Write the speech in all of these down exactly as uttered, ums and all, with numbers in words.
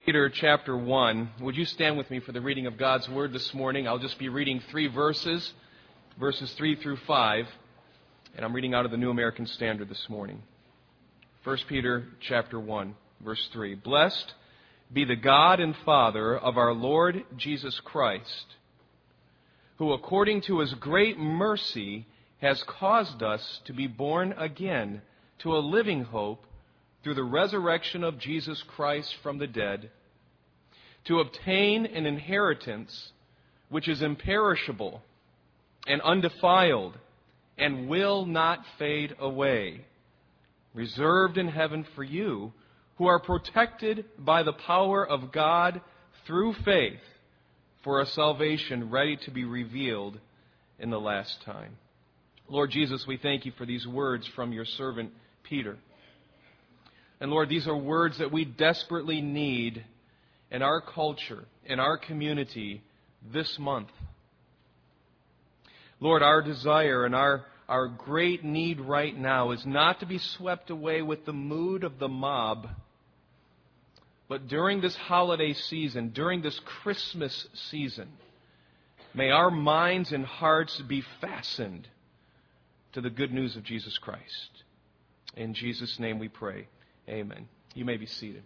Peter chapter one. Would you stand with me for the reading of God's Word this morning? I'll just be reading three verses, verses three through five, and I'm reading out of the New American Standard this morning. First Peter chapter one, verse three. Blessed be the God and Father of our Lord Jesus Christ, who according to His great mercy has caused us to be born again to a living hope through the resurrection of Jesus Christ from the dead, to obtain an inheritance which is imperishable and undefiled and will not fade away, reserved in heaven for you, who are protected by the power of God through faith for a salvation ready to be revealed in the last time. Lord Jesus, we thank you for these words from your servant Peter. And Lord, these are words that we desperately need in our culture, in our community this month. Lord, our desire and our, our great need right now is not to be swept away with the mood of the mob, but during this holiday season, during this Christmas season, may our minds and hearts be fastened to the good news of Jesus Christ. In Jesus' name we pray. Amen. You may be seated.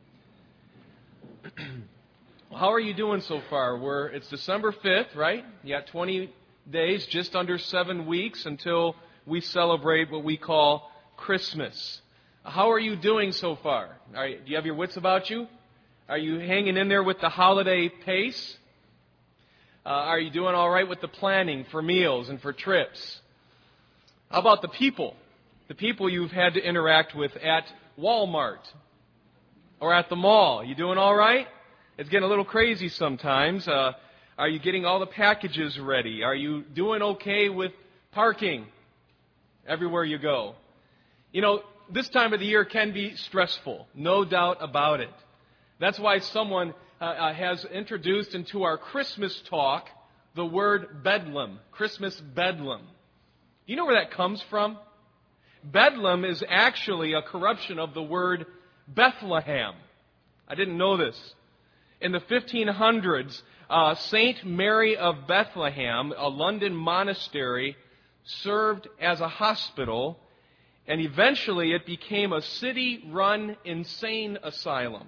Well, how are you doing so far? We're, it's December fifth, right? You got twenty days, just under seven weeks until we celebrate what we call Christmas. How are you doing so far? Are, do you have your wits about you? Are you hanging in there with the holiday pace? Uh, are you doing all right with the planning for meals and for trips? How about the people? The people you've had to interact with at Walmart or at the mall. You doing all right? It's getting a little crazy sometimes. Uh, are you getting all the packages ready? Are you doing okay with parking everywhere you go? You know, this time of the year can be stressful, no doubt about it. That's why someone uh, uh, has introduced into our Christmas talk the word Bedlam, Christmas Bedlam. Do you know where that comes from? Bedlam is actually a corruption of the word Bethlehem. I didn't know this. In the fifteen hundreds, uh, Saint Mary of Bethlehem, a London monastery, served as a hospital, and eventually it became a city-run insane asylum.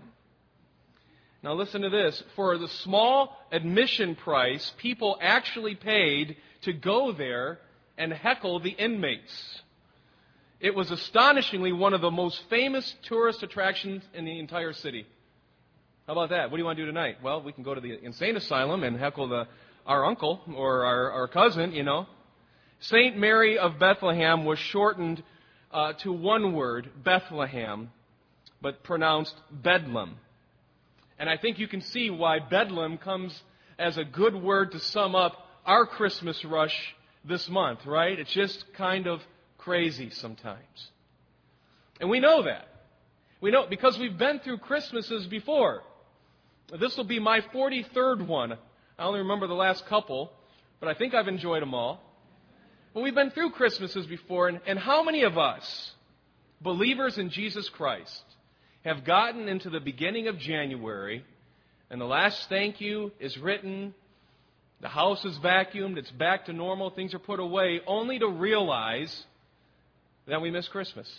Now listen to this. For the small admission price, people actually paid to go there and heckle the inmates. It was astonishingly one of the most famous tourist attractions in the entire city. How about that? What do you want to do tonight? Well, we can go to the insane asylum and heckle the, our uncle or our, our cousin, you know. Saint Mary of Bethlehem was shortened uh, to one word, Bethlehem, but pronounced Bedlam. And I think you can see why Bedlam comes as a good word to sum up our Christmas rush this month, right? It's just kind of crazy sometimes. And we know that. We know because we've been through Christmases before. This will be my forty-third one. I only remember the last couple, but I think I've enjoyed them all. But we've been through Christmases before, and, and how many of us, believers in Jesus Christ, have gotten into the beginning of January, and the last thank you is written, the house is vacuumed, it's back to normal, things are put away, only to realize that we missed Christmas.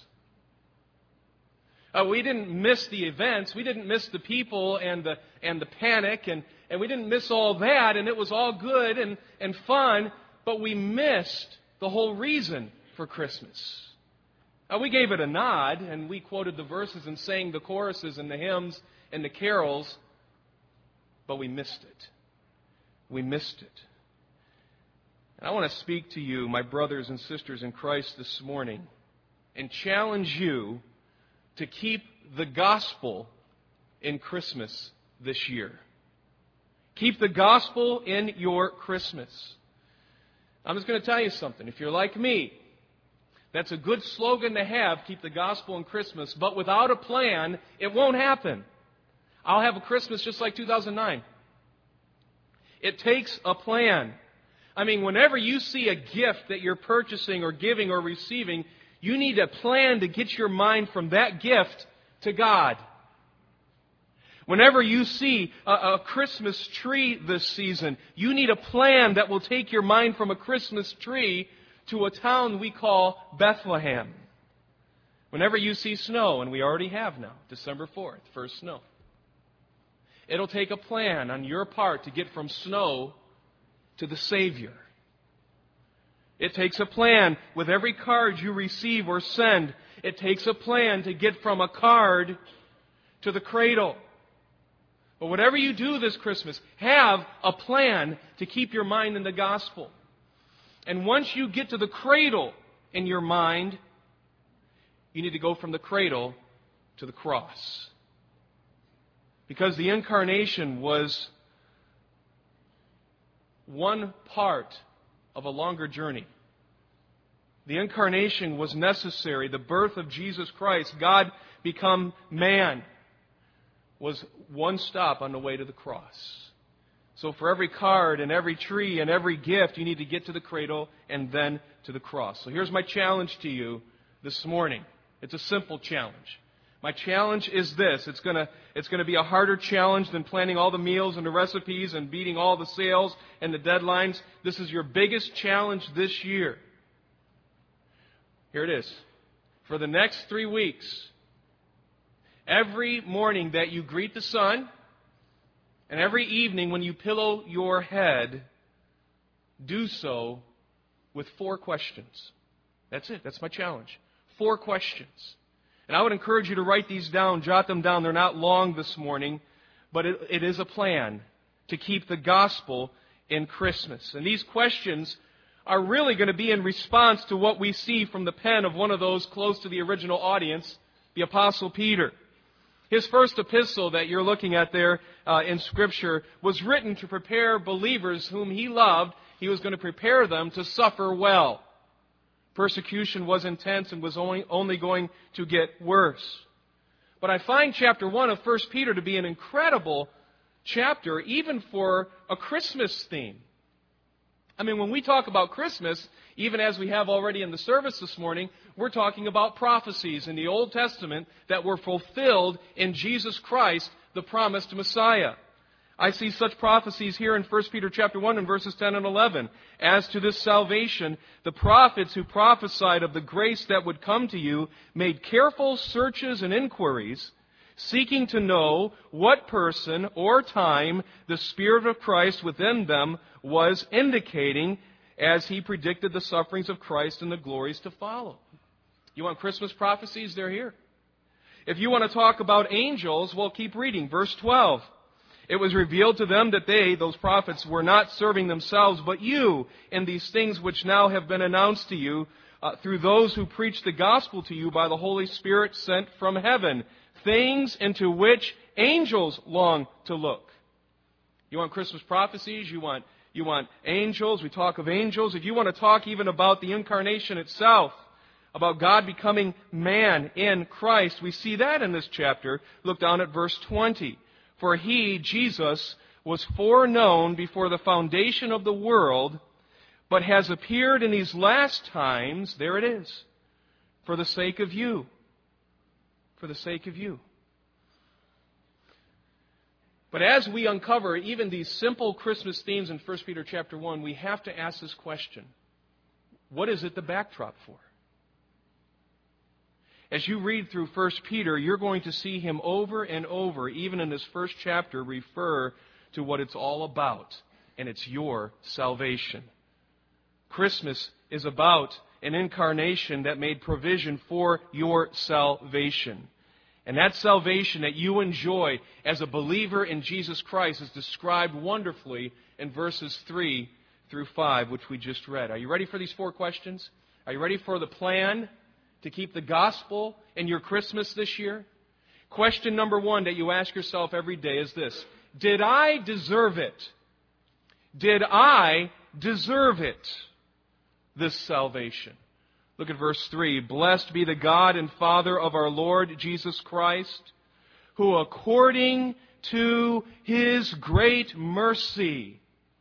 Uh, we didn't miss the events, we didn't miss the people and the and the panic, and, and we didn't miss all that, and it was all good and, and fun, but we missed the whole reason for Christmas. Uh, we gave it a nod, and we quoted the verses and sang the choruses and the hymns and the carols, but we missed it. We missed it. And I want to speak to you, my brothers and sisters in Christ, this morning and challenge you to keep the gospel in Christmas this year. Keep the gospel in your Christmas. I'm just going to tell you something. If you're like me, that's a good slogan to have, keep the gospel in Christmas, but without a plan, it won't happen. I'll have a Christmas just like two thousand nine. It takes a plan. I mean, whenever you see a gift that you're purchasing or giving or receiving, you need a plan to get your mind from that gift to God. Whenever you see a, a Christmas tree this season, you need a plan that will take your mind from a Christmas tree to a town we call Bethlehem. Whenever you see snow, and we already have now, December fourth, first snow, it'll take a plan on your part to get from snow to the Savior. It takes a plan with every card you receive or send. It takes a plan to get from a card to the cradle. But whatever you do this Christmas, have a plan to keep your mind in the gospel. And once you get to the cradle in your mind, you need to go from the cradle to the cross. Because the incarnation was one part of a longer journey. The incarnation was necessary. The birth of Jesus Christ, God become man, was one stop on the way to the cross. So for every card and every tree and every gift, you need to get to the cradle and then to the cross. So here's my challenge to you this morning. It's a simple challenge. My challenge is this. It's going to it's going to be a harder challenge than planning all the meals and the recipes and beating all the sales and the deadlines. This is your biggest challenge this year. Here it is. For the next three weeks, every morning that you greet the sun, and every evening when you pillow your head, do so with four questions. That's it. That's my challenge. Four questions. And I would encourage you to write these down, jot them down. They're not long this morning, but it, it is a plan to keep the gospel in Christmas. And these questions are really going to be in response to what we see from the pen of one of those close to the original audience, the Apostle Peter. His first epistle that you're looking at there uh, in Scripture was written to prepare believers whom he loved. He was going to prepare them to suffer well. Persecution was intense and was only, only going to get worse. But I find chapter one of First Peter to be an incredible chapter, even for a Christmas theme. I mean, when we talk about Christmas, even as we have already in the service this morning, we're talking about prophecies in the Old Testament that were fulfilled in Jesus Christ, the promised Messiah. I see such prophecies here in First Peter chapter one and verses ten and eleven. As to this salvation, the prophets who prophesied of the grace that would come to you made careful searches and inquiries, seeking to know what person or time the Spirit of Christ within them was indicating as He predicted the sufferings of Christ and the glories to follow. You want Christmas prophecies? They're here. If you want to talk about angels, well, keep reading. Verse twelve. It was revealed to them that they, those prophets, were not serving themselves, but you, in these things which now have been announced to you, uh, through those who preach the gospel to you by the Holy Spirit sent from heaven, things into which angels long to look. You want Christmas prophecies? You want, you want angels? We talk of angels. If you want to talk even about the incarnation itself, about God becoming man in Christ, we see that in this chapter. Look down at verse twenty. For He, Jesus, was foreknown before the foundation of the world, but has appeared in these last times, there it is, for the sake of you. For the sake of you. But as we uncover even these simple Christmas themes in First Peter chapter one, we have to ask this question. What is it the backdrop for? As you read through First Peter, you're going to see him over and over, even in this first chapter, refer to what it's all about, and it's your salvation. Christmas is about an incarnation that made provision for your salvation. And that salvation that you enjoy as a believer in Jesus Christ is described wonderfully in verses three through five, which we just read. Are you ready for these four questions? Are you ready for the plan to keep the gospel in your Christmas this year? Question number one that you ask yourself every day is this. Did I deserve it? Did I deserve it? This salvation. Look at verse three. Blessed be the God and Father of our Lord Jesus Christ, who according to His great mercy.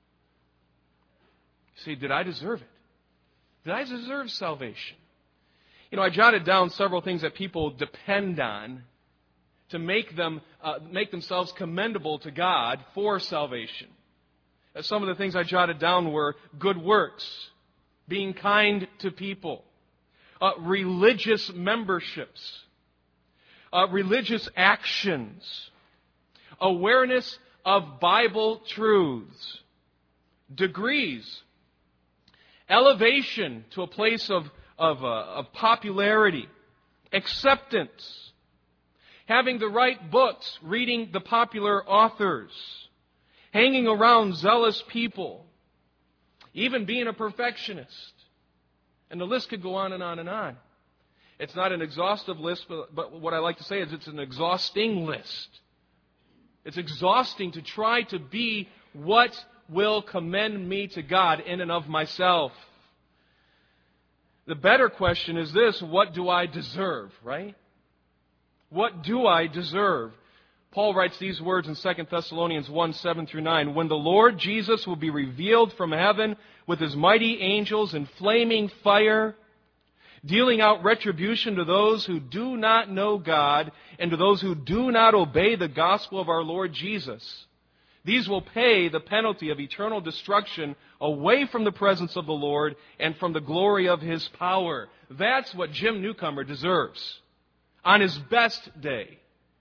See, did I deserve it? Did I deserve salvation? You know, I jotted down several things that people depend on to make them uh, make themselves commendable to God for salvation. Uh, some of the things I jotted down were good works, being kind to people, uh, religious memberships, uh, religious actions, awareness of Bible truths, degrees, elevation to a place of, of, uh, of popularity, acceptance, having the right books, reading the popular authors, hanging around zealous people, even being a perfectionist. And the list could go on and on and on. It's not an exhaustive list, but, but what I like to say is it's an exhausting list. It's exhausting to try to be what will commend me to God in and of myself. The better question is this: what do I deserve, right? What do I deserve? Paul writes these words in Second Thessalonians one, seven through nine. When the Lord Jesus will be revealed from heaven with His mighty angels in flaming fire, dealing out retribution to those who do not know God and to those who do not obey the gospel of our Lord Jesus. These will pay the penalty of eternal destruction away from the presence of the Lord and from the glory of His power. That's what Jim Newcomer deserves on his best day.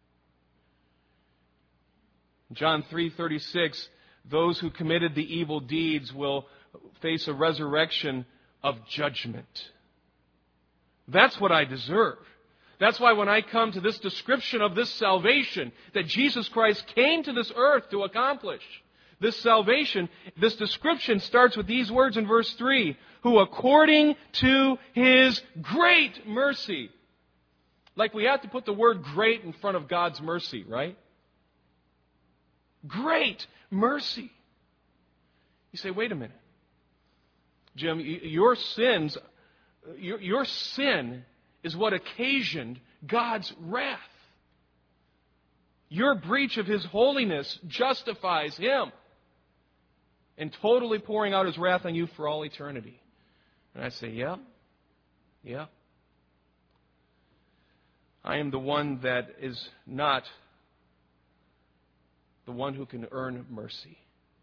John three thirty-six, those who committed the evil deeds will face a resurrection of judgment. That's what I deserve. That's why when I come to this description of this salvation that Jesus Christ came to this earth to accomplish, this salvation, this description starts with these words in verse three, who according to His great mercy. Like we have to put the word great in front of God's mercy, right? Great mercy. You say, wait a minute. Jim, your sins, your, your sin is what occasioned God's wrath. Your breach of His holiness justifies Him in totally pouring out His wrath on you for all eternity. And I say, yeah, yeah. I am the one that is not the one who can earn mercy.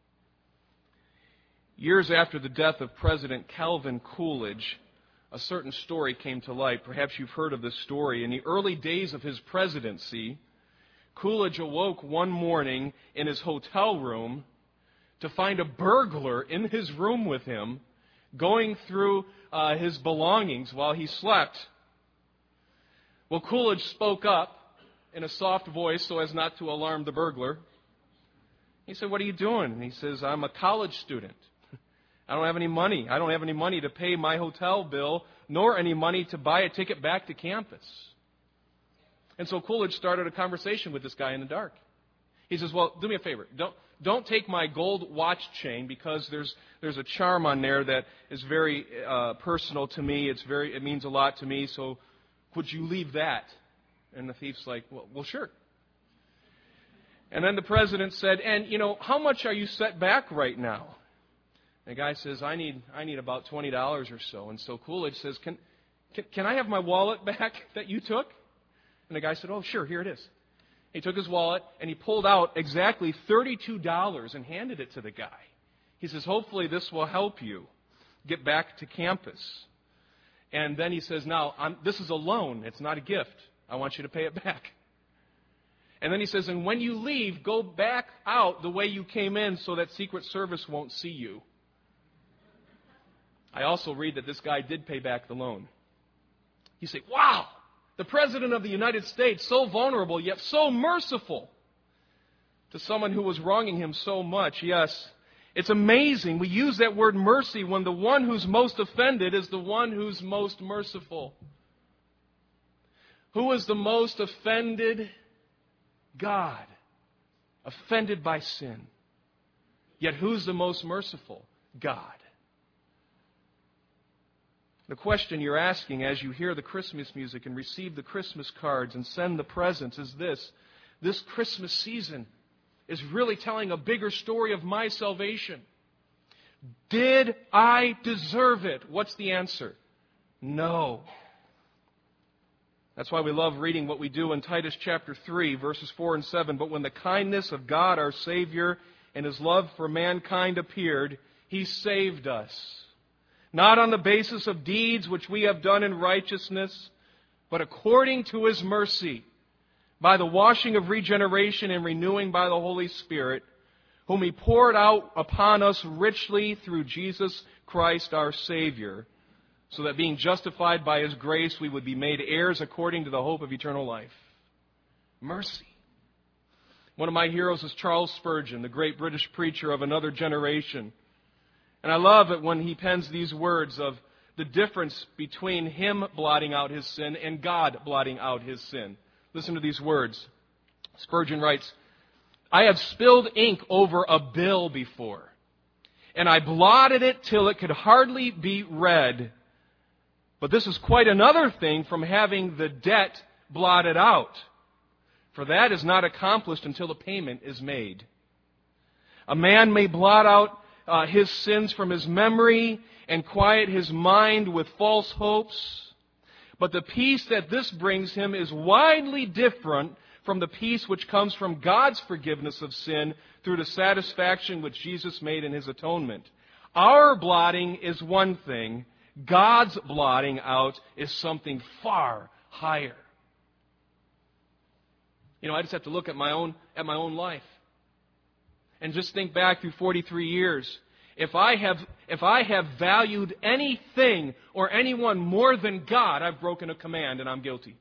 Years after the death of President Calvin Coolidge, a certain story came to light. Perhaps you've heard of this story. In the early days of his presidency, Coolidge awoke one morning in his hotel room to find a burglar in his room with him, going through uh, his belongings while he slept. Well, Coolidge spoke up in a soft voice so as not to alarm the burglar. He said, "What are you doing?" And he says, "I'm a college student. I don't have any money. I don't have any money to pay my hotel bill, nor any money to buy a ticket back to campus." And so Coolidge started a conversation with this guy in the dark. He says, "Well, do me a favor. Don't don't take my gold watch chain because there's there's a charm on there that is very uh, personal to me. It's very it means a lot to me. So would you leave that?" And the thief's like, "Well, well, sure." And then the president said, "And you know, how much are you set back right now?" And the guy says, "I need I need about twenty dollars or so." And so Coolidge says, "Can can, can I have my wallet back that you took?" And the guy said, "Oh, sure, here it is." He took his wallet and he pulled out exactly thirty-two dollars and handed it to the guy. He says, "Hopefully this will help you get back to campus." And then he says, "Now, I'm, this is a loan. It's not a gift. I want you to pay it back." And then he says, "And when you leave, go back out the way you came in so that Secret Service won't see you." I also read that this guy did pay back the loan. You say, wow, the President of the United States, so vulnerable yet so merciful to someone who was wronging him so much. Yes, it's amazing. We use that word mercy when the one who's most offended is the one who's most merciful. Who is the most offended? God. Offended by sin. Yet who's the most merciful? God. The question you're asking as you hear the Christmas music and receive the Christmas cards and send the presents is this. This Christmas season is really telling a bigger story of my salvation. Did I deserve it? What's the answer? No. That's why we love reading what we do in Titus chapter three, verses four and seven. But when the kindness of God our Savior and His love for mankind appeared, He saved us, not on the basis of deeds which we have done in righteousness, but according to His mercy, by the washing of regeneration and renewing by the Holy Spirit, whom He poured out upon us richly through Jesus Christ our Savior, so that being justified by His grace, we would be made heirs according to the hope of eternal life. Mercy. One of my heroes is Charles Spurgeon, the great British preacher of another generation. And I love it when he pens these words of the difference between him blotting out his sin and God blotting out his sin. Listen to these words. Spurgeon writes, "I have spilled ink over a bill before, and I blotted it till it could hardly be read. But this is quite another thing from having the debt blotted out, for that is not accomplished until the payment is made. A man may blot out uh, his sins from his memory and quiet his mind with false hopes, but the peace that this brings him is widely different from the peace which comes from God's forgiveness of sin through the satisfaction which Jesus made in His atonement. Our blotting is one thing, God's blotting out is something far higher." You know, I just have to look at my own at my own life and just think back through forty-three years. If I have if I have valued anything or anyone more than God, I've broken a command and I'm guilty.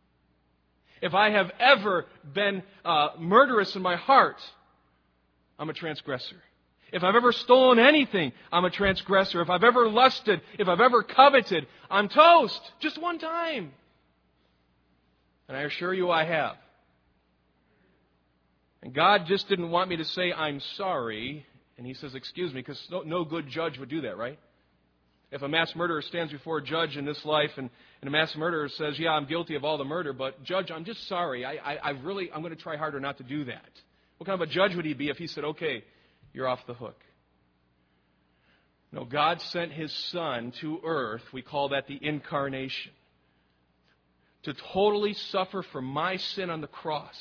If I have ever been uh, murderous in my heart, I'm a transgressor. If I've ever stolen anything, I'm a transgressor. If I've ever lusted, if I've ever coveted, I'm toast. Just one time. And I assure you I have. And God just didn't want me to say, "I'm sorry." And He says, "Excuse me," because no, no good judge would do that, right? If a mass murderer stands before a judge in this life and, and a mass murderer says, "Yeah, I'm guilty of all the murder, but Judge, I'm just sorry. I, I, I really, I'm going to try harder not to do that." What kind of a judge would he be if he said, "Okay, you're off the hook"? No, God sent His Son to earth. We call that the incarnation. To totally suffer for my sin on the cross.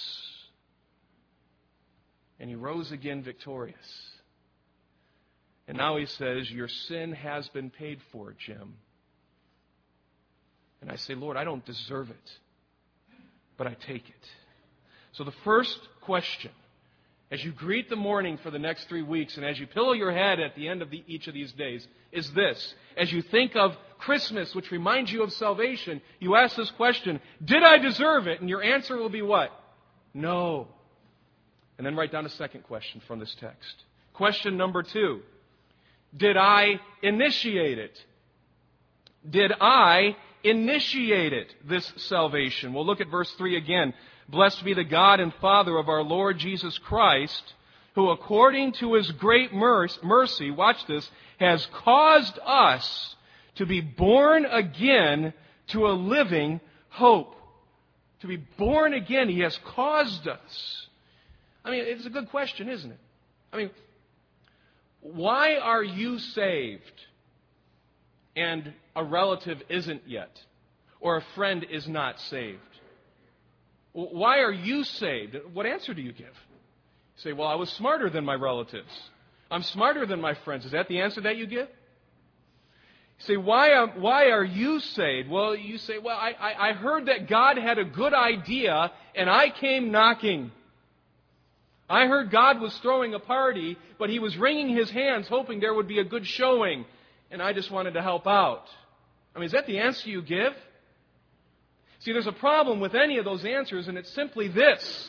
And He rose again victorious. And now He says, "Your sin has been paid for, Jim." And I say, "Lord, I don't deserve it, but I take it." So the first question, as you greet the morning for the next three weeks, and as you pillow your head at the end of the, each of these days, is this. As you think of Christmas, which reminds you of salvation, you ask this question, did I deserve it? And your answer will be what? No. And then write down a second question from this text. Question number two. Did I initiate it? Did I initiate it, this salvation? We'll look at verse three again. "Blessed be the God and Father of our Lord Jesus Christ, who according to His great mercy," watch this, "has caused us to be born again to a living hope." To be born again, He has caused us. I mean, it's a good question, isn't it? I mean, why are you saved and a relative isn't yet? Or a friend is not saved? Why are you saved? What answer do you give? You say, "Well, I was smarter than my relatives. I'm smarter than my friends." Is that the answer that you give? You say, why, am, why are you saved? Well, you say, "Well, I, I, I heard that God had a good idea and I came knocking. I heard God was throwing a party, but He was wringing His hands hoping there would be a good showing, and I just wanted to help out." I mean, is that the answer you give? See, there's a problem with any of those answers, and it's simply this.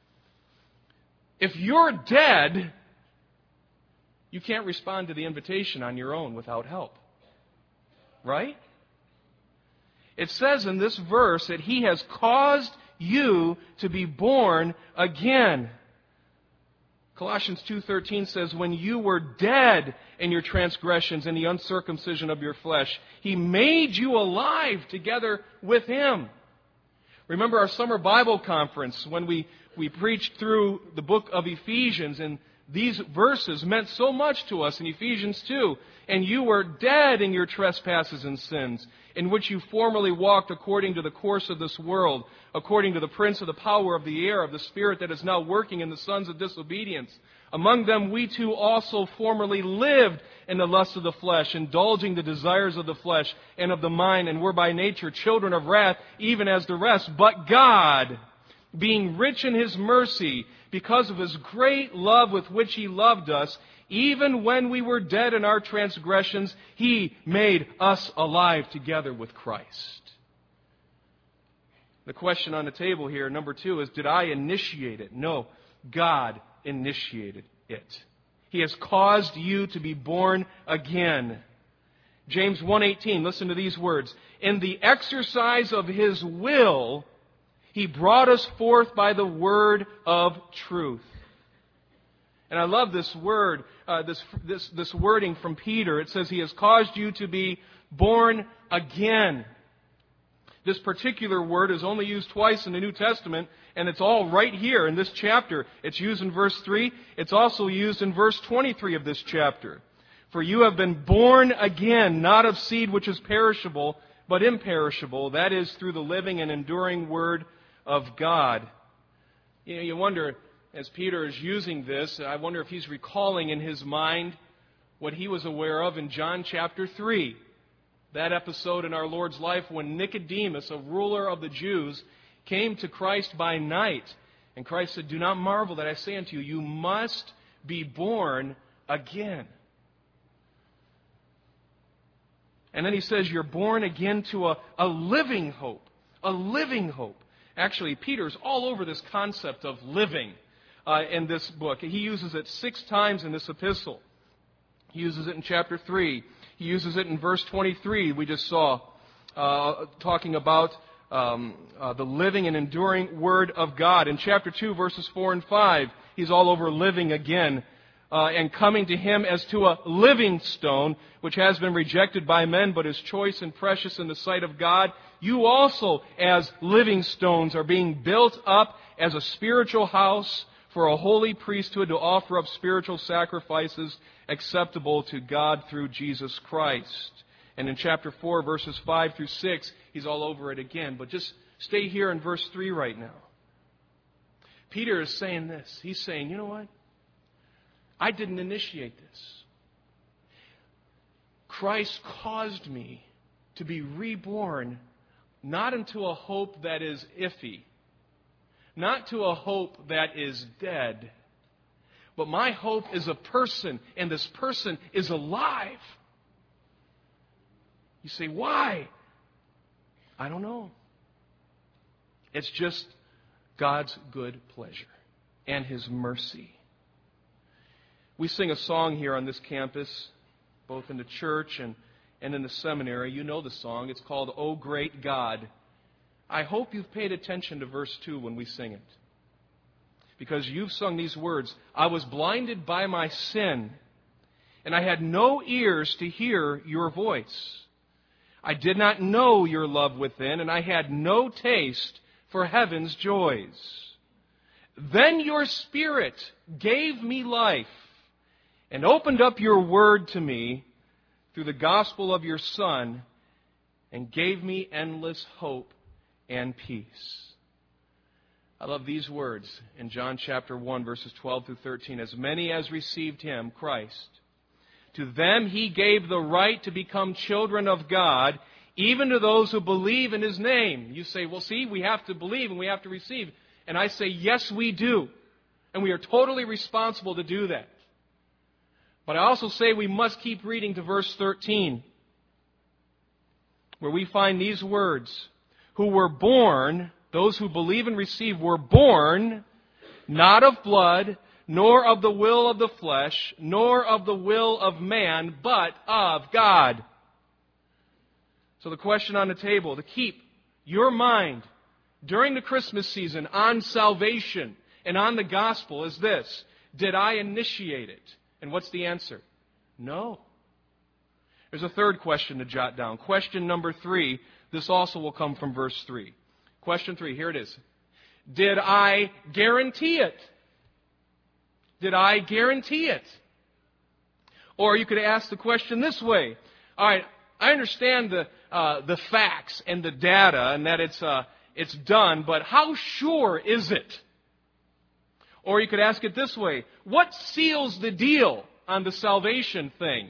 If you're dead, you can't respond to the invitation on your own without help. Right? It says in this verse that He has caused you to be born again. Colossians two thirteen says, "When you were dead in your transgressions and the uncircumcision of your flesh, He made you alive together with Him." Remember our summer Bible conference when we we preached through the book of Ephesians, and these verses meant so much to us in Ephesians two. And you were dead in your trespasses and sins, in which you formerly walked according to the course of this world, according to the prince of the power of the air, of the spirit that is now working in the sons of disobedience. Among them we too also formerly lived in the lust of the flesh, indulging the desires of the flesh and of the mind, and were by nature children of wrath, even as the rest. But God, being rich in His mercy, because of His great love with which He loved us, even when we were dead in our transgressions, He made us alive together with Christ. The question on the table here, number two, is did I initiate it? No, God initiated it. He has caused you to be born again. James one eighteen, listen to these words. In the exercise of His will, He brought us forth by the word of truth. And I love this word, uh, this, this, this wording from Peter. It says He has caused you to be born again. This particular word is only used twice in the New Testament, and it's all right here in this chapter. It's used in verse three. It's also used in verse twenty-three of this chapter. For you have been born again, not of seed which is perishable, but imperishable. That is, through the living and enduring Word of God. You know, you wonder, as Peter is using this, I wonder if he's recalling in his mind what he was aware of in John chapter three. That episode in our Lord's life when Nicodemus, a ruler of the Jews, came to Christ by night. And Christ said, do not marvel that I say unto you, you must be born again. And then he says, you're born again to a, a living hope. A living hope. Actually, Peter's all over this concept of living uh, in this book. He uses it six times in this epistle. He uses it in chapter three. He uses it in verse twenty-three, we just saw, uh, talking about um, uh, the living and enduring Word of God. In chapter two, verses four and five, he's all over living again. Uh, and coming to Him as to a living stone, which has been rejected by men, but is choice and precious in the sight of God. You also, as living stones, are being built up as a spiritual house for a holy priesthood to offer up spiritual sacrifices acceptable to God through Jesus Christ. And in chapter four, verses five through six, he's all over it again. But just stay here in verse three right now. Peter is saying this. He's saying, you know what? I didn't initiate this. Christ caused me to be reborn, not into a hope that is iffy, not to a hope that is dead, but my hope is a person, and this person is alive. You say, why? I don't know. It's just God's good pleasure and His mercy. We sing a song here on this campus, both in the church and, and in the seminary. You know the song. It's called, O Great God. I hope you've paid attention to verse two when we sing it. Because you've sung these words, I was blinded by my sin, and I had no ears to hear your voice. I did not know your love within, and I had no taste for heaven's joys. Then your Spirit gave me life, and opened up your word to me through the gospel of your Son, and gave me endless hope and peace. I love these words in John chapter one, verses twelve through thirteen. As many as received Him, Christ, to them He gave the right to become children of God, even to those who believe in His name. You say, well, see, we have to believe and we have to receive. And I say, yes, we do. And we are totally responsible to do that. But I also say we must keep reading to verse thirteen, where we find these words, who were born, those who believe and receive were born, not of blood, nor of the will of the flesh, nor of the will of man, but of God. So the question on the table to keep your mind during the Christmas season on salvation and on the gospel is this. Did I initiate it? And what's the answer? No. There's a third question to jot down. Question number three. This also will come from verse three. Question three. Here it is. Did I guarantee it? Did I guarantee it? Or you could ask the question this way. All right, I understand the uh, the facts and the data and that it's uh, it's done, but how sure is it? Or you could ask it this way. What seals the deal on the salvation thing?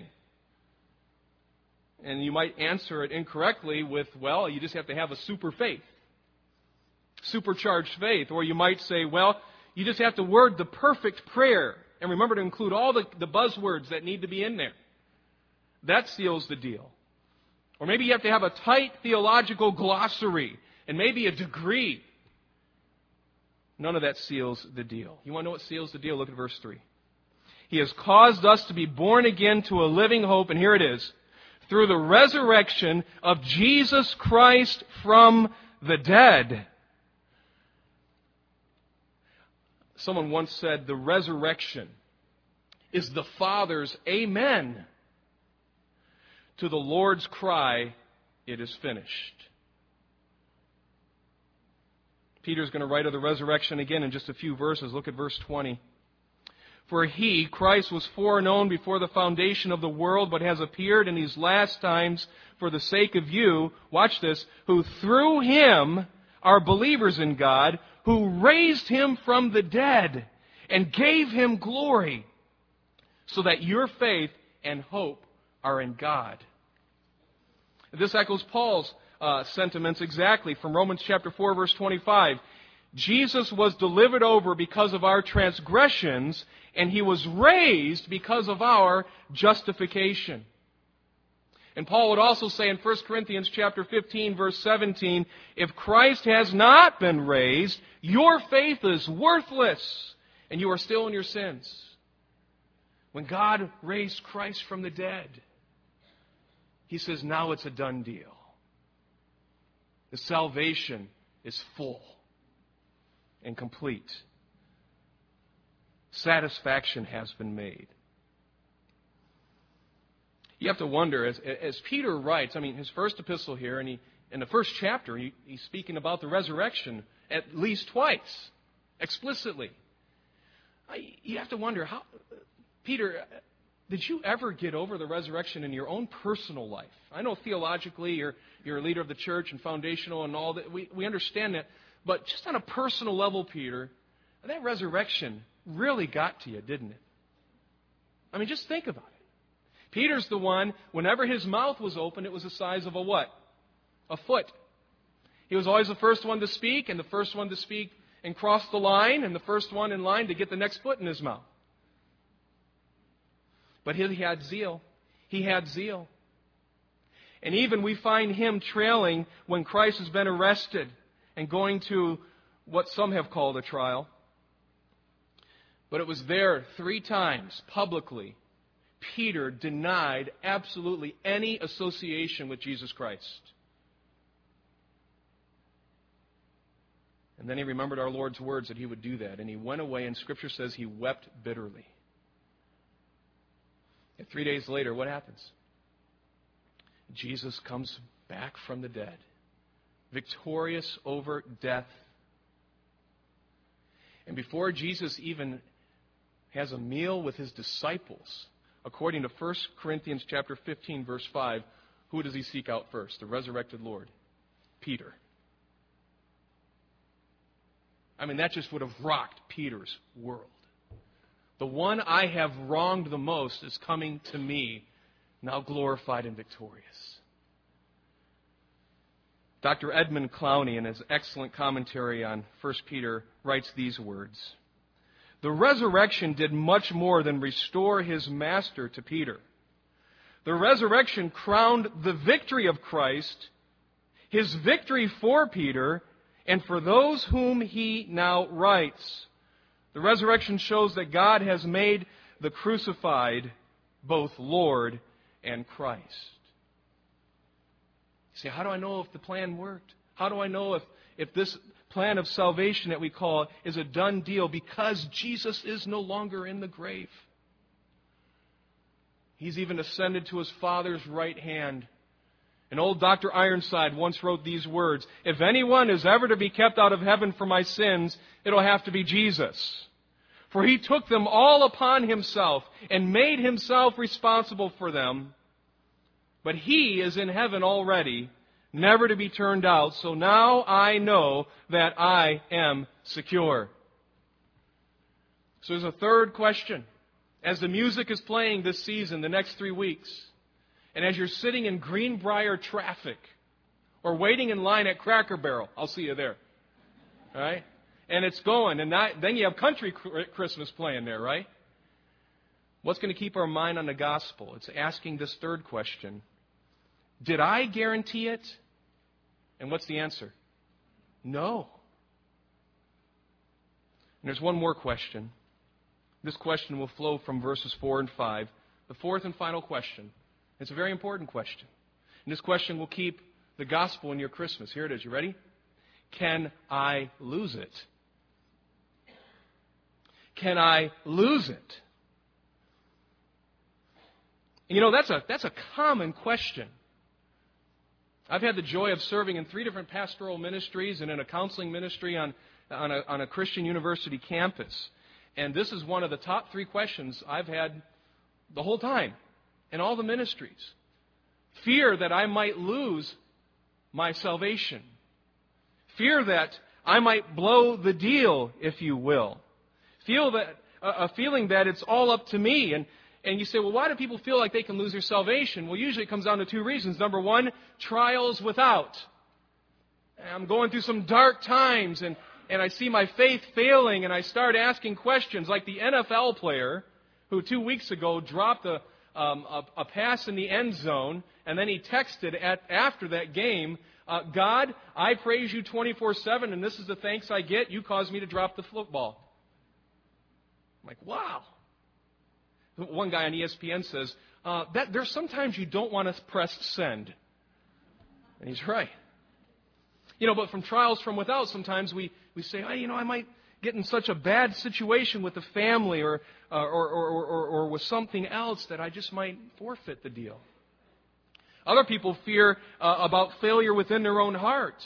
And you might answer it incorrectly with, well, you just have to have a super faith. Supercharged faith. Or you might say, well, you just have to word the perfect prayer. And remember to include all the, the buzzwords that need to be in there. That seals the deal. Or maybe you have to have a tight theological glossary and maybe a degree. None of that seals the deal. You want to know what seals the deal? Look at verse three. He has caused us to be born again to a living hope, and here it is, through the resurrection of Jesus Christ from the dead. Someone once said the resurrection is the Father's amen to the Lord's cry, it is finished. Peter's going to write of the resurrection again in just a few verses. Look at verse twenty. For he, Christ, was foreknown before the foundation of the world, but has appeared in these last times for the sake of you, watch this, who through him are believers in God, who raised him from the dead and gave him glory, so that your faith and hope are in God. This echoes Paul's uh, sentiments exactly from Romans chapter four, verse twenty-five. Jesus was delivered over because of our transgressions, and he was raised because of our justification. And Paul would also say in First Corinthians chapter fifteen, verse seventeen, if Christ has not been raised, your faith is worthless, and you are still in your sins. When God raised Christ from the dead, he says, now it's a done deal. The salvation is full and complete. Satisfaction has been made. You have to wonder, as, as Peter writes, I mean, his first epistle here, and he, in the first chapter, he, he's speaking about the resurrection at least twice, explicitly. I, you have to wonder, how, Peter, did you ever get over the resurrection in your own personal life? I know theologically you're, you're a leader of the church and foundational and all that. We, we understand that. But just on a personal level, Peter, that resurrection really got to you, didn't it? I mean, just think about it. Peter's the one, whenever his mouth was open, it was the size of a what? A foot. He was always the first one to speak, and the first one to speak and cross the line, and the first one in line to get the next foot in his mouth. But he had zeal. He had zeal. And even we find him trailing when Christ has been arrested and going to what some have called a trial. But it was there three times, publicly, Peter denied absolutely any association with Jesus Christ. And then he remembered our Lord's words that he would do that. And he went away, and Scripture says he wept bitterly. And three days later, what happens? Jesus comes back from the dead, victorious over death. And before Jesus even has a meal with his disciples, according to First Corinthians chapter fifteen, verse five, who does he seek out first? The resurrected Lord, Peter. I mean, that just would have rocked Peter's world. The one I have wronged the most is coming to me, now glorified and victorious. Doctor Edmund Clowney, in his excellent commentary on First Peter, writes these words. The resurrection did much more than restore his master to Peter. The resurrection crowned the victory of Christ, his victory for Peter, and for those whom he now writes. The resurrection shows that God has made the crucified both Lord and Christ. You say, how do I know if the plan worked? How do I know if, if this plan of salvation that we call is a done deal? Because Jesus is no longer in the grave. He's even ascended to his Father's right hand. And old Doctor Ironside once wrote these words, "If anyone is ever to be kept out of heaven for my sins, it'll have to be Jesus. For He took them all upon Himself and made Himself responsible for them. But He is in heaven already, never to be turned out. So now I know that I am secure." So there's a third question. As the music is playing this season, the next three weeks, and as you're sitting in Greenbrier traffic or waiting in line at Cracker Barrel, I'll see you there. All right? And it's going, and not, then you have country Christmas playing there, right? What's going to keep our mind on the gospel? It's asking this third question. Did I guarantee it? And what's the answer? No. And there's one more question. This question will flow from verses four and five. The fourth and final question. It's a very important question. And this question will keep the gospel in your Christmas. Here it is. You ready? Can I lose it? Can I lose it? You know, that's a that's a common question. I've had the joy of serving in three different pastoral ministries and in a counseling ministry on, on, a, on a Christian university campus. And this is one of the top three questions I've had the whole time in all the ministries. Fear that I might lose my salvation. Fear that I might blow the deal, if you will. Feel that a feeling that it's all up to me. And, and you say, well, why do people feel like they can lose their salvation? Well, usually it comes down to two reasons. Number one, trials without. I'm going through some dark times, and, and I see my faith failing, and I start asking questions like the N F L player who two weeks ago dropped a, um, a, a pass in the end zone, and then he texted at, after that game, uh, God, I praise you twenty-four seven, and this is the thanks I get. You caused me to drop the football. I'm like, wow. One guy on E S P N says, uh, that there's sometimes you don't want to press send. And he's right. You know, but from trials from without, sometimes we, we say, oh, you know, I might get in such a bad situation with the family or, uh, or, or, or, or with something else that I just might forfeit the deal. Other people fear uh, about failure within their own heart.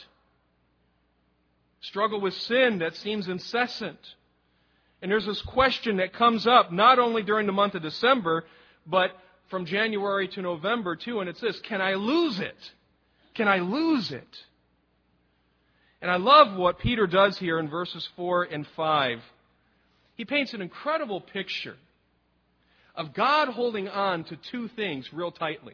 Struggle with sin that seems incessant. And there's this question that comes up not only during the month of December, but from January to November too, and it's this: can I lose it? Can I lose it? And I love what Peter does here in verses four and five. He paints an incredible picture of God holding on to two things real tightly.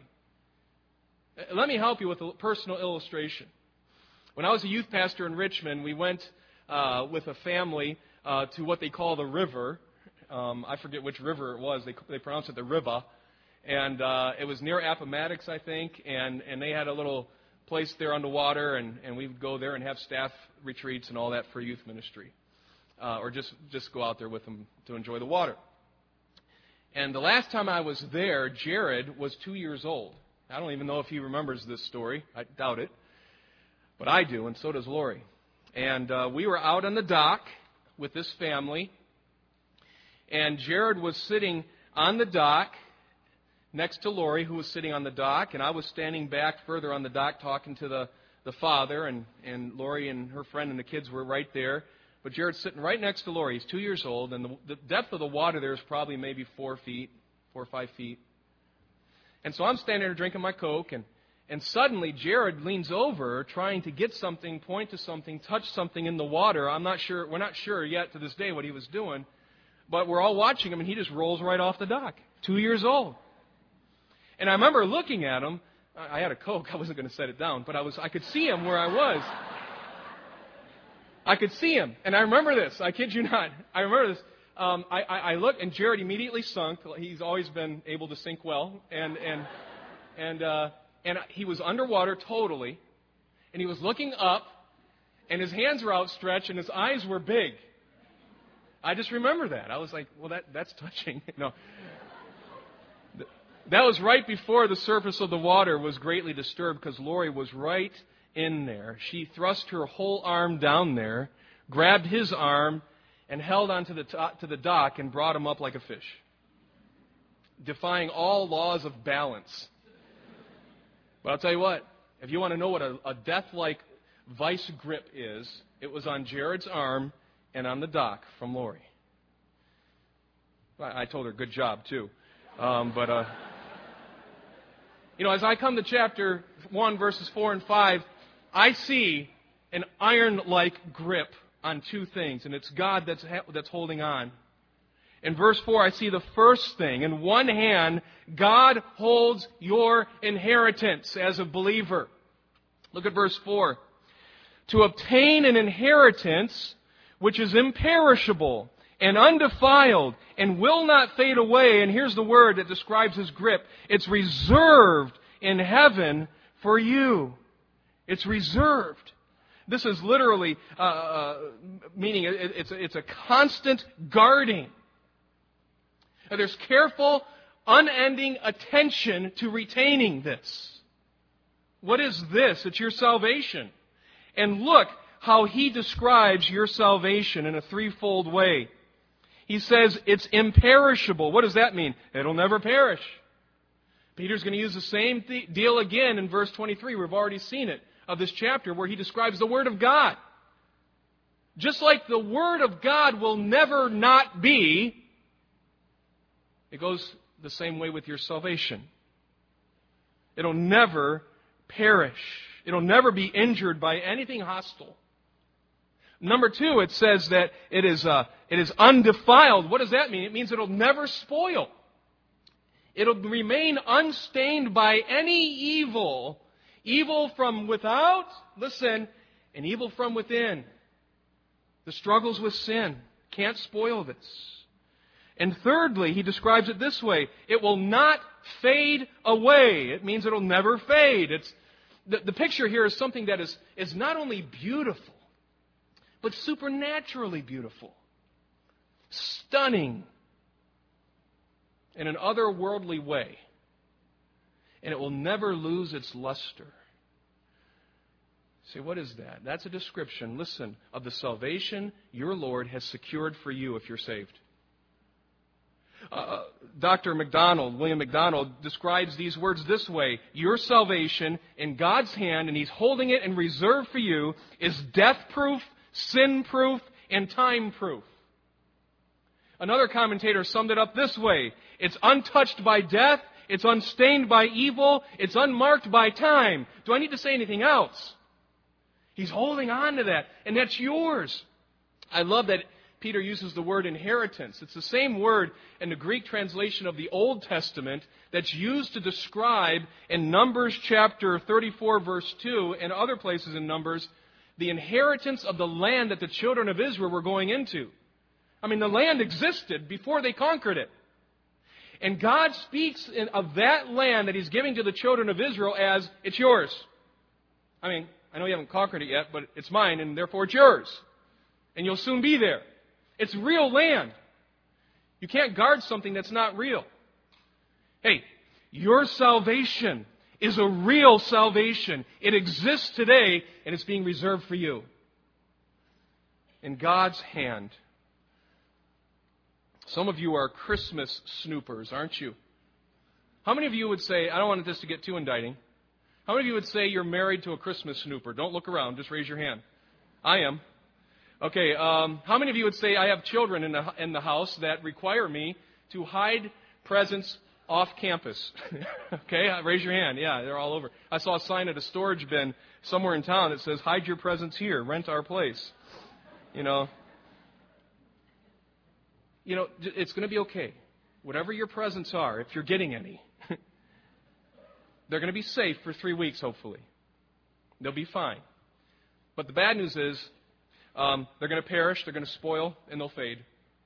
Let me help you with a personal illustration. When I was a youth pastor in Richmond, we went uh, with a family Uh, to what they call the river. Um, I forget which river it was. They, they pronounce it the River. And uh, it was near Appomattox, I think. And, and they had a little place there on the water. And, and we would go there and have staff retreats and all that for youth ministry. Uh, or just, just go out there with them to enjoy the water. And the last time I was there, Jared was two years old. I don't even know if he remembers this story. I doubt it. But I do, and so does Lori. And uh, we were out on the dock with this family, and Jared was sitting on the dock next to Lori, who was sitting on the dock, and I was standing back further on the dock talking to the, the father, and, and Lori and her friend and the kids were right there. But Jared's sitting right next to Lori. He's two years old, and the, the depth of the water there is probably maybe four feet, four or five feet. And so I'm standing there drinking my Coke, and And suddenly Jared leans over, trying to get something, point to something, touch something in the water. I'm not sure, we're not sure yet to this day what he was doing. But we're all watching him, and he just rolls right off the dock. Two years old. And I remember looking at him. I had a Coke. I wasn't going to set it down. But I was, I could see him where I was. I could see him. And I remember this. I kid you not. I remember this. Um, I, I, I looked, and Jared immediately sunk. He's always been able to sink well. And, and, and, uh, And he was underwater totally, and he was looking up, and his hands were outstretched, and his eyes were big. I just remember that. I was like, well, that that's touching. No. That was right before the surface of the water was greatly disturbed, because Lori was right in there. She thrust her whole arm down there, grabbed his arm, and held onto the to, to the dock and brought him up like a fish, defying all laws of balance. But I'll tell you what, If you want to know what a, a death-like vice grip is, it was on Jared's arm and on the dock from Lori. I, I told her, good job, too. Um, but, uh, you know, as I come to chapter one, verses four and five, I see an iron-like grip on two things, and it's God that's ha- that's holding on. In verse four, I see the first thing. In one hand, God holds your inheritance as a believer. Look at verse four. To obtain an inheritance which is imperishable and undefiled and will not fade away. And here's the word that describes his grip. It's reserved in heaven for you. It's reserved. This is literally uh, uh, meaning it, it's, a, it's a constant guarding. And there's careful, unending attention to retaining this. What is this? It's your salvation. And look how he describes your salvation in a threefold way. He says it's imperishable. What does that mean? It'll never perish. Peter's going to use the same th- deal again in verse twenty-three. We've already seen it, of this chapter, where he describes the Word of God. Just like the Word of God will never not be, it goes the same way with your salvation. It'll never perish. It'll never be injured by anything hostile. Number two, it says that it is uh, it is undefiled. What does that mean? It means it'll never spoil. It'll remain unstained by any evil. Evil from without, listen, and evil from within. The struggles with sin can't spoil this. And thirdly, he describes it this way. It will not fade away. It means it'll never fade. It's the, the picture here is something that is, is not only beautiful, but supernaturally beautiful. Stunning in an otherworldly way. And it will never lose its luster. Say, what is that? That's a description, listen, of the salvation your Lord has secured for you if you're saved. Uh, Doctor MacDonald, William MacDonald, describes these words this way. Your salvation in God's hand, and He's holding it in reserve for you, is death-proof, sin-proof, and time-proof. Another commentator summed it up this way. It's untouched by death. It's unstained by evil. It's unmarked by time. Do I need to say anything else? He's holding on to that, and that's yours. I love that Peter uses the word inheritance. It's the same word in the Greek translation of the Old Testament that's used to describe in Numbers chapter thirty-four, verse two, and other places in Numbers, the inheritance of the land that the children of Israel were going into. I mean, the land existed before they conquered it. And God speaks in, of that land that He's giving to the children of Israel as, it's yours. I mean, I know you haven't conquered it yet, but it's mine, and therefore it's yours. And you'll soon be there. It's real land. You can't guard something that's not real. Hey, your salvation is a real salvation. It exists today, and it's being reserved for you. In God's hand. Some of you are Christmas snoopers, aren't you? How many of you would say, I don't want this to get too indicting, how many of you would say you're married to a Christmas snooper? Don't look around, just raise your hand. I am. Okay, um, how many of you would say I have children in the, in the house that require me to hide presents off campus? Okay, raise your hand. Yeah, they're all over. I saw a sign at a storage bin somewhere in town that says, hide your presents here, rent our place. You know, you know, it's going to be okay. Whatever your presents are, if you're getting any, they're going to be safe for three weeks, hopefully. They'll be fine. But the bad news is, Um, they're going to perish, they're going to spoil, and they'll fade.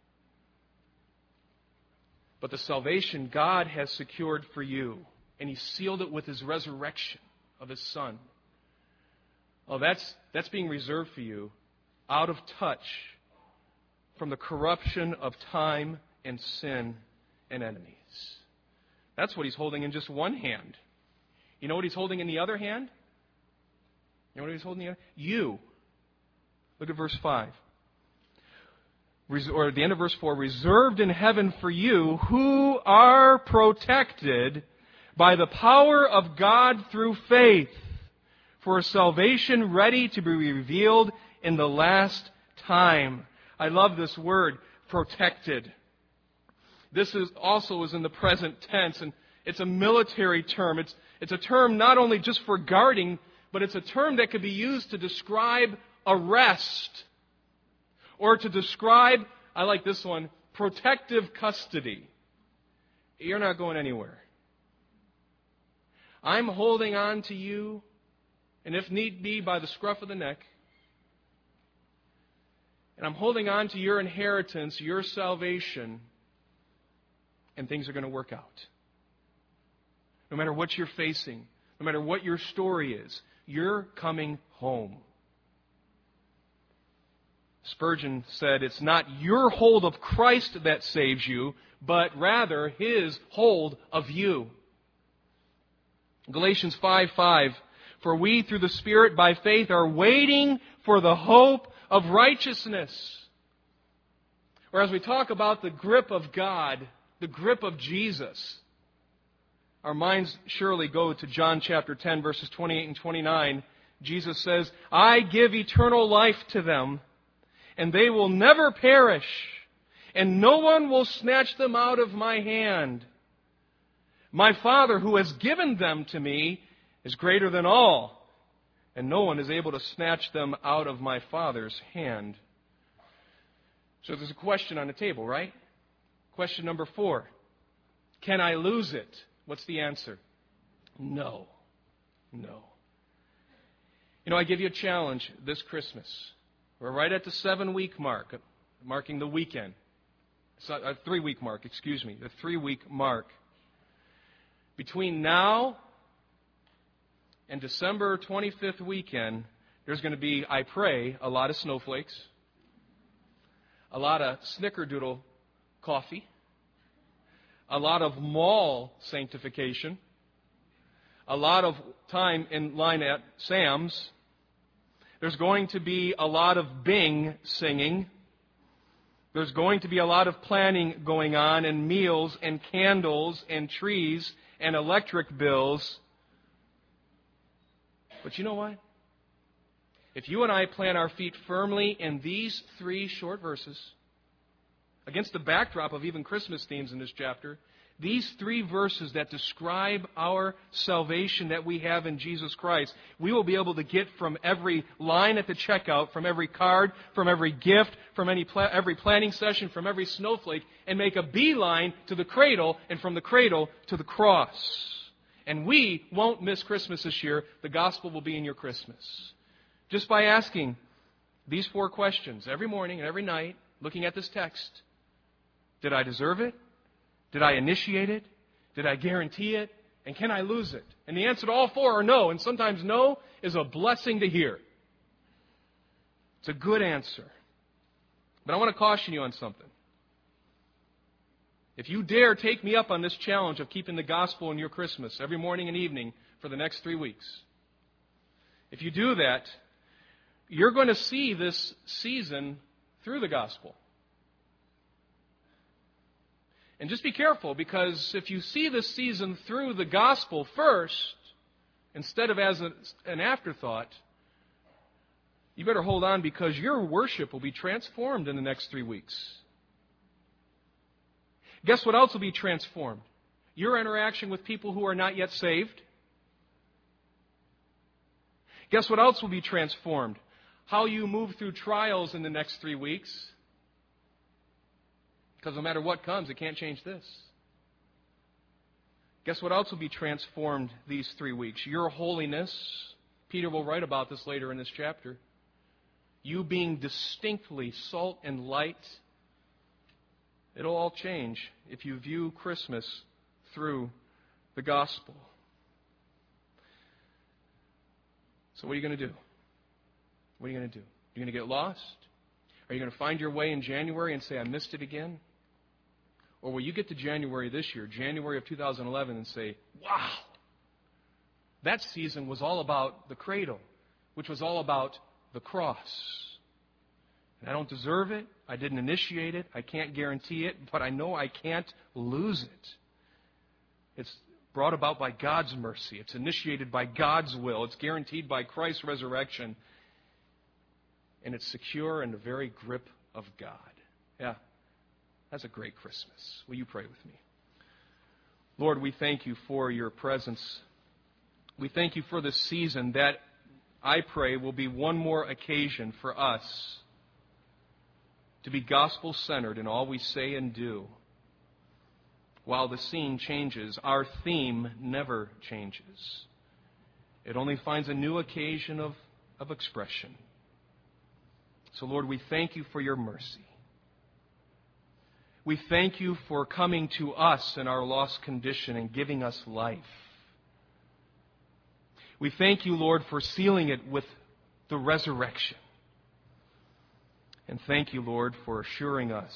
But the salvation God has secured for you, and He sealed it with His resurrection of His Son. Oh, that's, that's being reserved for you, out of touch from the corruption of time and sin and enemies. That's what He's holding in just one hand. You know what He's holding in the other hand? You know what He's holding in the other? You. Look at verse five. Or at the end of verse four. Reserved in heaven for you who are protected by the power of God through faith for a salvation ready to be revealed in the last time. I love this word, protected. This is also is in the present tense, and it's a military term. It's, it's a term not only just for guarding, but it's a term that could be used to describe arrest or to describe, I like this one, protective custody. You're not going anywhere. I'm holding on to you, and if need be, by the scruff of the neck. And I'm holding on to your inheritance, your salvation, and things are going to work out. No matter what you're facing, no matter what your story is, you're coming home. Spurgeon said, it's not your hold of Christ that saves you, but rather His hold of you. Galatians five five, for we through the Spirit by faith are waiting for the hope of righteousness. Or as we talk about the grip of God, the grip of Jesus, our minds surely go to John chapter ten, verses twenty-eight and twenty-nine. Jesus says, I give eternal life to them, and they will never perish, and no one will snatch them out of my hand. My Father who has given them to me is greater than all, and no one is able to snatch them out of my Father's hand. So there's a question on the table, right? Question number four. Can I lose it? What's the answer? No. No. You know, I give you a challenge this Christmas. We're right at the seven-week mark, marking the weekend. So, a three-week mark, excuse me, the three-week mark. Between now and December twenty-fifth weekend, there's going to be, I pray, a lot of snowflakes, a lot of snickerdoodle coffee, a lot of mall sanctification, a lot of time in line at Sam's. There's going to be a lot of Bing singing. There's going to be a lot of planning going on, and meals and candles and trees and electric bills. But you know what? If you and I plant our feet firmly in these three short verses, against the backdrop of even Christmas themes in this chapter, these three verses that describe our salvation that we have in Jesus Christ, we will be able to get from every line at the checkout, from every card, from every gift, from any pla- every planning session, from every snowflake, and make a beeline to the cradle, and from the cradle to the cross. And we won't miss Christmas this year. The gospel will be in your Christmas. Just by asking these four questions every morning and every night, looking at this text. Did I deserve it? Did I initiate it? Did I guarantee it? And can I lose it? And the answer to all four are no. And sometimes no is a blessing to hear. It's a good answer. But I want to caution you on something. If you dare take me up on this challenge of keeping the gospel in your Christmas every morning and evening for the next three weeks, if you do that, you're going to see this season through the gospel. And just be careful, because if you see this season through the gospel first, instead of as a, an afterthought, you better hold on, because your worship will be transformed in the next three weeks. Guess what else will be transformed? Your interaction with people who are not yet saved. Guess what else will be transformed? How you move through trials in the next three weeks. Because no matter what comes, it can't change this. Guess what else will be transformed these three weeks? Your holiness. Peter will write about this later in this chapter. You being distinctly salt and light. It'll all change if you view Christmas through the gospel. So what are you going to do? What are you going to do? Are you going to get lost? Are you going to find your way in January and say, I missed it again? Or will you get to January this year, January of two thousand eleven, and say, wow, that season was all about the cradle, which was all about the cross. And I don't deserve it. I didn't initiate it. I can't guarantee it, but I know I can't lose it. It's brought about by God's mercy. It's initiated by God's will. It's guaranteed by Christ's resurrection. And it's secure in the very grip of God. Yeah, that's a great Christmas. Will you pray with me? Lord, we thank you for your presence. We thank you for this season that I pray will be one more occasion for us to be gospel-centered in all we say and do. While the scene changes, our theme never changes. It only finds a new occasion of, of expression. So, Lord, we thank you for your mercy. We thank you for coming to us in our lost condition and giving us life. We thank you, Lord, for sealing it with the resurrection. And thank you, Lord, for assuring us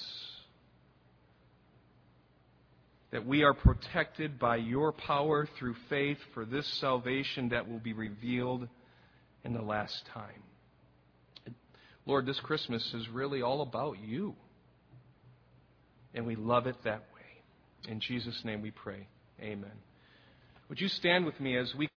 that we are protected by your power through faith for this salvation that will be revealed in the last time. Lord, this Christmas is really all about you. And we love it that way. In Jesus' name we pray. Amen. Would you stand with me as we